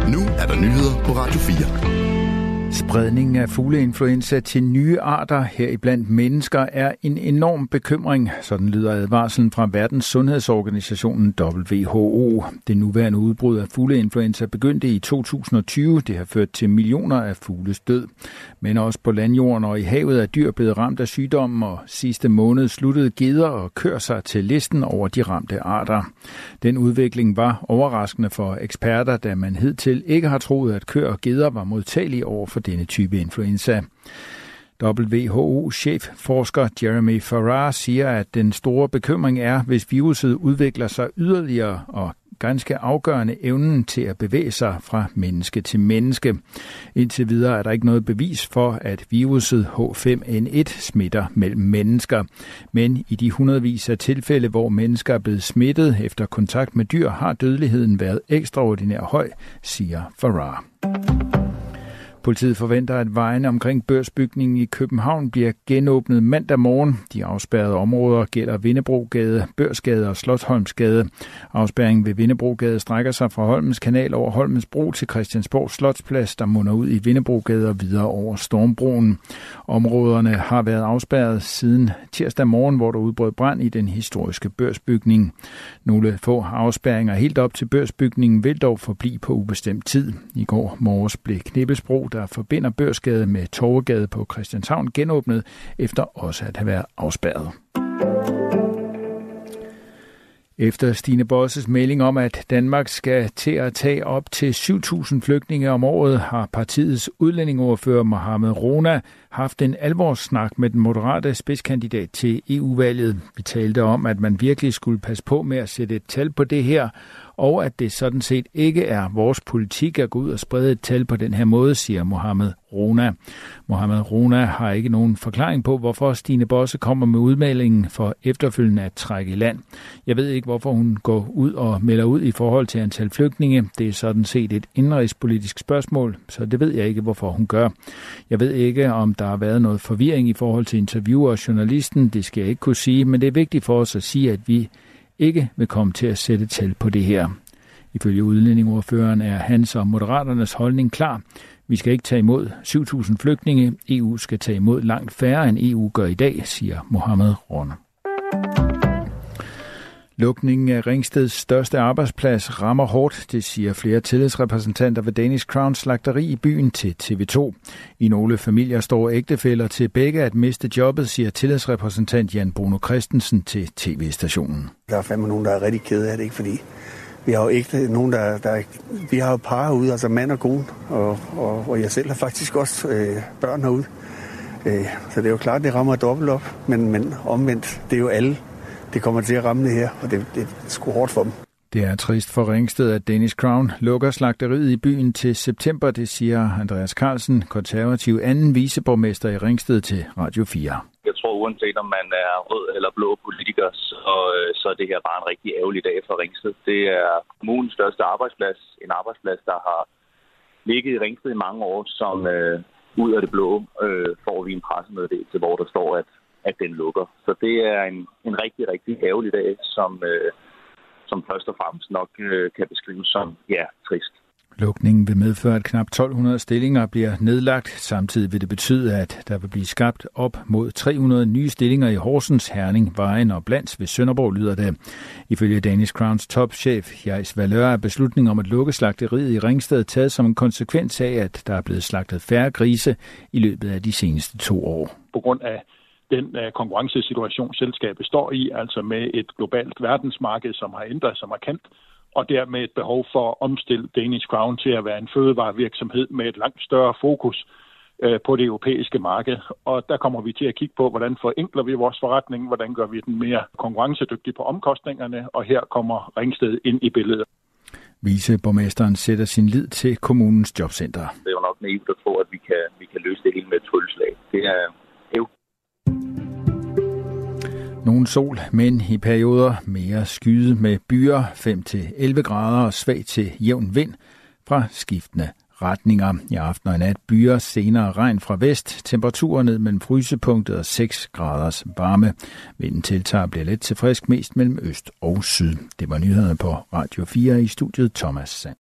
Nu er der nyheder på Radio 4. Spredningen af fugleinfluenza til nye arter heriblandt mennesker er en enorm bekymring. Sådan lyder advarslen fra Verdens Sundhedsorganisationen WHO. Det nuværende udbrud af fugleinfluenza begyndte i 2020. Det har ført til millioner af fugles død. Men også på landjorden og i havet er dyr blevet ramt af sygdommen, og sidste måned sluttede geder og køer sig til listen over de ramte arter. Den udvikling var overraskende for eksperter, da man hidtil ikke har troet, at køer og geder var modtagelige over for denne type influenza. WHO-chefforsker Jeremy Farrar siger, at den store bekymring er, hvis viruset udvikler sig yderligere og ganske afgørende evnen til at bevæge sig fra menneske til menneske. Indtil videre er der ikke noget bevis for, at viruset H5N1 smitter mellem mennesker. Men i de hundredvis af tilfælde, hvor mennesker er blevet smittet efter kontakt med dyr, har dødeligheden været ekstraordinært høj, siger Farrar. Politiet forventer, at vejene omkring Børsbygningen i København bliver genåbnet mandag morgen. De afspærrede områder gælder Vindebrogade, Børsgade og Slotsholmsgade. Afspærringen ved Vindebrogade strækker sig fra Holmens Kanal over Holmens Bro til Christiansborg Slotsplads, der munder ud i Vindebrogade og videre over Stormbroen. Områderne har været afspærret siden tirsdag morgen, hvor der udbrød brand i den historiske Børsbygning. Nogle få afspærringer helt op til Børsbygningen vil dog forblive på ubestemt tid. I går morges blev Knibbelsbro, der forbinder Børsgade med Torvegade på Christianshavn, genåbnet efter også at have været afspærret. Efter Stine Bosses melding om, at Danmark skal til at tage op til 7.000 flygtninge om året, har partiets udlændingeordfører Mohamed Rona haft en alvorssnak med den moderate spidskandidat til EU-valget. Vi talte om, at man virkelig skulle passe på med at sætte et tal på det her, og at det sådan set ikke er vores politik at gå ud og sprede et tal på den her måde, siger Mohamed Rona. Mohamed Rona har ikke nogen forklaring på, hvorfor Stine Bosse kommer med udmeldingen for efterfølgende at trække i land. Jeg ved ikke, hvorfor hun går ud og melder ud i forhold til antal flygtninge. Det er sådan set et indenrigspolitisk spørgsmål, så det ved jeg ikke, hvorfor hun gør. Jeg ved ikke, om der har været noget forvirring i forhold til interviewer og journalisten. Det skal jeg ikke kunne sige, men det er vigtigt for os at sige, at vi ikke vil komme til at sætte tal på det her. Ifølge udlændingeordføreren er hans og moderaternes holdning klar. Vi skal ikke tage imod 7.000 flygtninge. EU skal tage imod langt færre, end EU gør i dag, siger Mohamed Rona. Lukningen af Ringsteds største arbejdsplads rammer hårdt, det siger flere tillidsrepræsentanter ved Danish Crown slagteri i byen til TV2. I nogle familier står ægtefæller til begge at miste jobbet, siger tillidsrepræsentant Jan Bruno Christensen til tv-stationen. Der er fandme nogen, der er rigtig kede af det, ikke? Fordi vi har jo ikke nogen, vi har jo par herude, altså mand og kone, og jeg selv har faktisk også børn herude. Så det er jo klart, det rammer dobbelt op, men omvendt, det er jo alle. Det kommer til at ramme det her, og det er sgu hårdt for dem. Det er trist for Ringsted, at Danish Crown lukker slagteriet i byen til september, det siger Andreas Carlsen, konservativ anden viceborgmester i Ringsted til Radio 4. Jeg tror, uanset om man er rød eller blå politiker, så er det her bare en rigtig ærgerlig dag for Ringsted. Det er kommunens største arbejdsplads, en arbejdsplads, der har ligget i Ringsted i mange år, som ud af det blå får vi en pressemeddelelse, hvor der står, at den lukker. Så det er en rigtig, rigtig ærgerlig dag, som først og fremmest nok kan beskrives som, trist. Lukningen vil medføre, at knap 1.200 stillinger bliver nedlagt. Samtidig vil det betyde, at der vil blive skabt op mod 300 nye stillinger i Horsens, Herning, Vejen og Blands ved Sønderborg, lyder det. Ifølge Danish Crowns topchef Jais Valeur er beslutningen om at lukke slagteriet i Ringsted taget som en konsekvens af, at der er blevet slagtet færre grise i løbet af de seneste 2 år. På grund af den konkurrencesituation, selskabet står i, altså med et globalt verdensmarked, som har ændret sig markant, og dermed et behov for at omstille Danish Crown til at være en fødevarevirksomhed med et langt større fokus på det europæiske marked. Og der kommer vi til at kigge på, hvordan forenkler vi vores forretning, hvordan gør vi den mere konkurrencedygtig på omkostningerne, og her kommer Ringsted ind i billedet. Viceborgmesteren sætter sin lid til kommunens jobcenter. Det er jo nok naivt at tro, at vi kan løse det hele med et trylleslag. Det er jo. Nogen sol, men i perioder mere skyde med byer 5-11 grader og svag til jævn vind fra skiftende retninger. I aften og i nat byer, senere regn fra vest, temperaturer ned mellem frysepunktet og 6 graders varme. Vinden tiltager bliver let til frisk mest mellem øst og syd. Det var nyhederne på Radio 4 i studiet Thomas Sand.